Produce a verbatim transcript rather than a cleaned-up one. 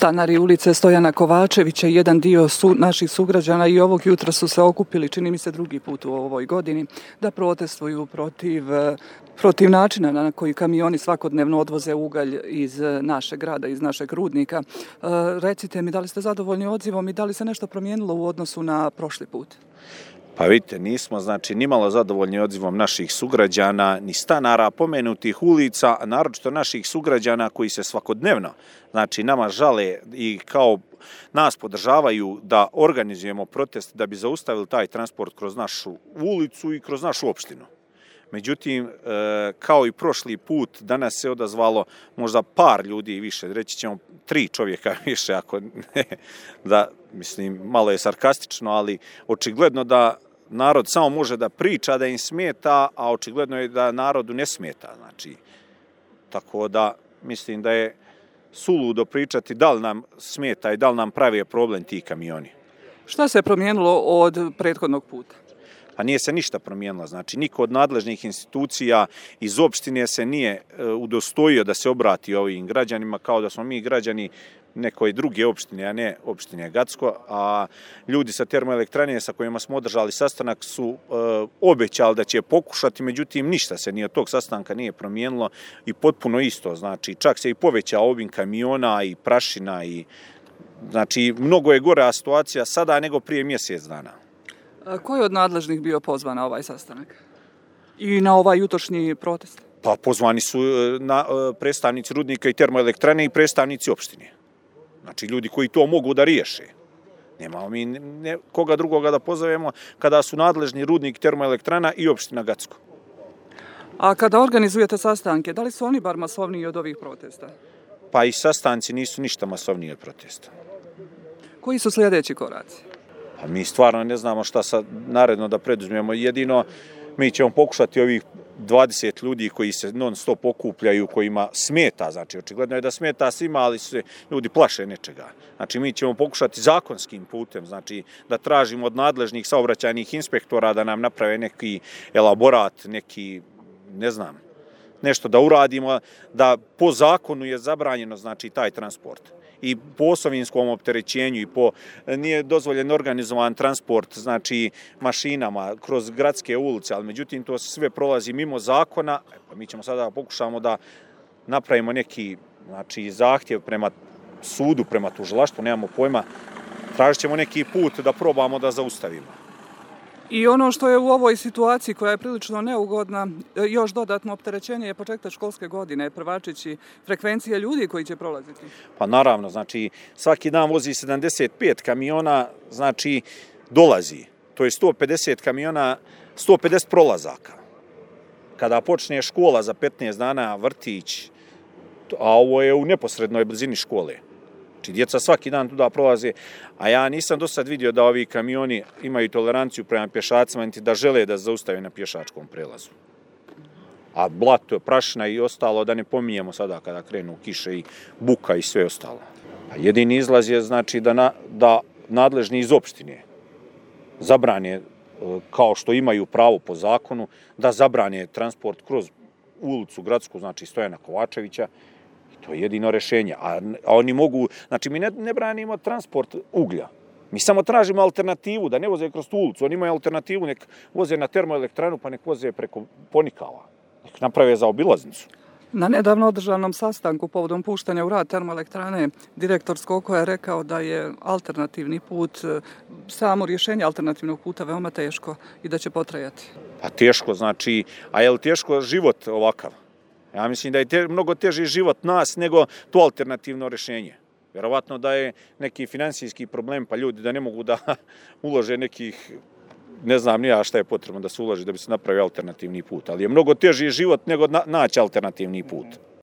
Stanari ulice Stojana Kovačevića, jedan dio su, naših sugrađana i ovog jutra su se okupili, čini mi se drugi put u ovoj godini, da protestuju protiv, protiv načina na koji kamioni svakodnevno odvoze ugalj iz našeg grada, iz našeg rudnika. E, recite mi, da li ste zadovoljni odzivom i da li se nešto promijenilo u odnosu na prošli put? Pa vidite, nismo znači nimalo zadovoljni odzivom naših sugrađana, ni stanara pomenutih ulica, a naročito naših sugrađana koji se svakodnevno, znači nama žale i kao nas podržavaju da organizujemo protest da bi zaustavili taj transport kroz našu ulicu i kroz našu opštinu. Međutim, kao i prošli put, danas se odazvalo možda par ljudi više, reći ćemo tri čovjeka više, ako ne, da, mislim, malo je sarkastično, ali očigledno da narod samo može da priča da im smeta, a očigledno je da narodu ne smeta. Znači, tako da mislim da je suludo pričati da li nam smeta i da li nam pravi problem ti kamioni. Šta se promijenilo od prethodnog puta? Pa nije se ništa promijenilo, znači niko od nadležnih institucija iz opštine se nije udostojio da se obrati ovim građanima kao da smo mi građani nekoj druge opštine, a ne opštine Gacko, a ljudi sa termoelektrane sa kojima smo održali sastanak su e, obećali da će pokušati, međutim ništa se ni od tog sastanka nije promijenilo i potpuno isto, znači čak se i povećao obim kamiona i prašina i znači mnogo je gora situacija sada nego prije mjesec dana. Ko je od nadležnih bio pozvan na ovaj sastanak i na ovaj jutrošnji protest? Pa pozvani su na, predstavnici rudnika i termoelektrane i predstavnici opštine. Znači ljudi koji to mogu da riješe. Nemamo mi ne, koga drugoga da pozovemo kada su nadležni rudnik, termoelektrana i opština Gacko. A kada organizujete sastanke, da li su oni bar masovniji od ovih protesta? Pa i sastanci nisu ništa masovniji od protesta. Koji su sljedeći koraci? Pa mi stvarno ne znamo šta sad naredno da preduzmemo. Jedino mi ćemo pokušati ovih dvadeset ljudi koji se non stop okupljaju, kojima smeta, znači očigledno je da smeta svima, ali se ljudi plaše nečega. Znači mi ćemo pokušati zakonskim putem, znači da tražimo od nadležnih saobraćajnih inspektora da nam naprave neki elaborat, neki, ne znam, nešto da uradimo, da po zakonu je zabranjeno znači taj transport. I po osovinskom opterećenju i po nije dozvoljen organizovan transport znači mašinama kroz gradske ulice, ali međutim to sve prolazi mimo zakona. Pa mi ćemo sada pokušamo da napravimo neki znači zahtjev prema sudu, prema tužilaštvu, nemamo pojma, tražit ćemo neki put da probamo da zaustavimo. I ono što je u ovoj situaciji koja je prilično neugodna, još dodatno opterećenje je početak školske godine, prvačići frekvencije ljudi koji će prolaziti. Pa naravno, znači svaki dan vozi sedamdeset pet kamiona, znači dolazi. To je sto pedeset kamiona, sto pedeset prolazaka. Kada počne škola za petnaest dana, vrtić, a ovo je u neposrednoj blizini škole. Znači, djeca svaki dan tuda prolaze, a ja nisam do sad vidio da ovi kamioni imaju toleranciju prema pješacima, niti da žele da zaustave na pješačkom prelazu. A blato, prašina i ostalo, da ne pominjemo sada kada krenu kiše i buka i sve ostalo. A jedini izlaz je znači da, na, da nadležni iz opštine zabrane, kao što imaju pravo po zakonu, da zabrane transport kroz ulicu gradsku, znači Stojana Kovačevića. To je jedino rješenje. A, a oni mogu, znači mi ne, ne branimo transport uglja. Mi samo tražimo alternativu, da ne voze kroz tu ulicu. Oni imaju alternativu, nek voze na termoelektranu, pa nek voze preko Ponikala. Nek naprave za obilaznicu. Na nedavno održanom sastanku povodom puštanja u rad termoelektrane, direktor Skoko je rekao da je alternativni put, samo rješenje alternativnog puta veoma teško i da će potrajati. Pa teško, znači, a je li teško život ovakav? Ja mislim da je te, mnogo teži život nas nego to alternativno rješenje. Vjerovatno da je neki financijski problem, pa ljudi da ne mogu da ulože nekih, ne znam ni ja šta je potrebno da se uloži da bi se napravio alternativni put. Ali je mnogo teži život nego na, naći alternativni put.